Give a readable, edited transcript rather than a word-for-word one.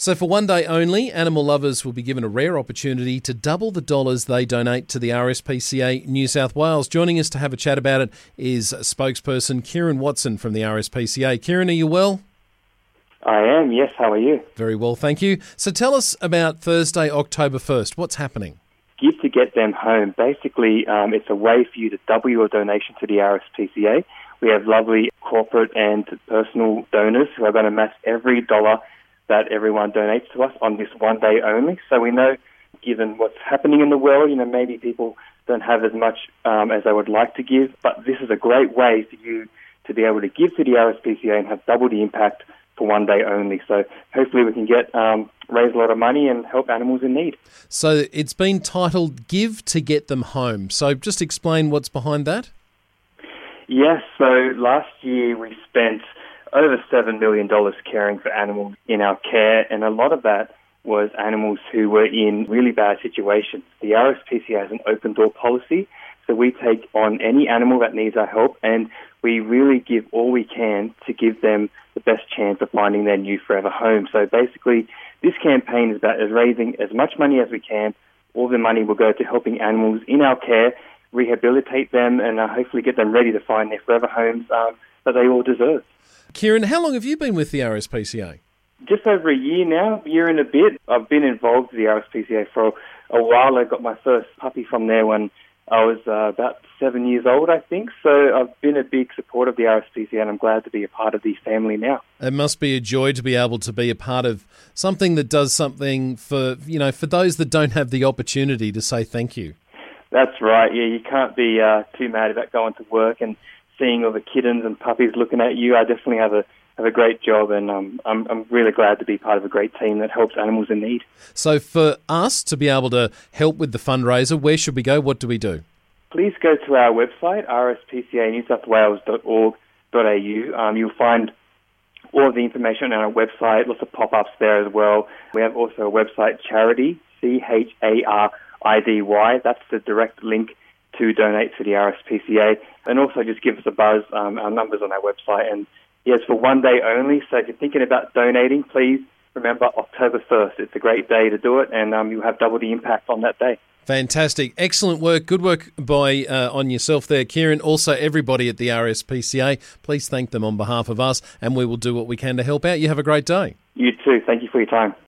So for one day only, animal lovers will be given a rare opportunity to double the dollars they donate to the RSPCA New South Wales. Joining us to have a chat about it is spokesperson Kieran Watson from the RSPCA. Kieran, are you well? I am, yes. How are you? Very well, thank you. So tell us about Thursday, October 1st. What's happening? Give to get them home. Basically, it's a way for you to double your donation to the RSPCA. We have lovely corporate and personal donors who are going to match every dollar that everyone donates to us on this one day only. So we know, given what's happening in the world, maybe people don't have as much as they would like to give, but this is a great way for you to be able to give to the RSPCA and have double the impact for one day only. So hopefully we can raise a lot of money and help animals in need. So it's been titled Give to Get Them Home. So just explain what's behind that. Yes, so last year we spent over $7 million caring for animals in our care, and a lot of that was animals who were in really bad situations. The RSPCA has an open door policy, so we take on any animal that needs our help, and we really give all we can to give them the best chance of finding their new forever home. So basically, this campaign is about raising as much money as we can. All the money will go to helping animals in our care, rehabilitate them, and hopefully get them ready to find their forever homes that they all deserve. Kieran, how long have you been with the RSPCA? Just over a year now, year and a bit. I've been involved with the RSPCA for a while. I got my first puppy from there when I was about 7 years old, I think. So I've been a big supporter of the RSPCA, and I'm glad to be a part of the family now. It must be a joy to be able to be a part of something that does something for those that don't have the opportunity to say thank you. That's right. Yeah, you can't be too mad about going to work and seeing all the kittens and puppies looking at you. I definitely have a great job, and I'm really glad to be part of a great team that helps animals in need. So for us to be able to help with the fundraiser, where should we go? What do we do? Please go to our website, rspcanewsouthwales.org.au. You'll find all of the information on our website, lots of pop-ups there as well. We have also a website, Charity, CHARIDY. That's the direct link to donate to the RSPCA. And also just give us a buzz. Our number's on our website. And yes, for one day only. So if you're thinking about donating, please remember October 1st. It's a great day to do it, and you'll have double the impact on that day. Fantastic. Excellent work. Good work by on yourself there, Kieran. Also, everybody at the RSPCA, please thank them on behalf of us, and we will do what we can to help out. You have a great day. You too. Thank you for your time.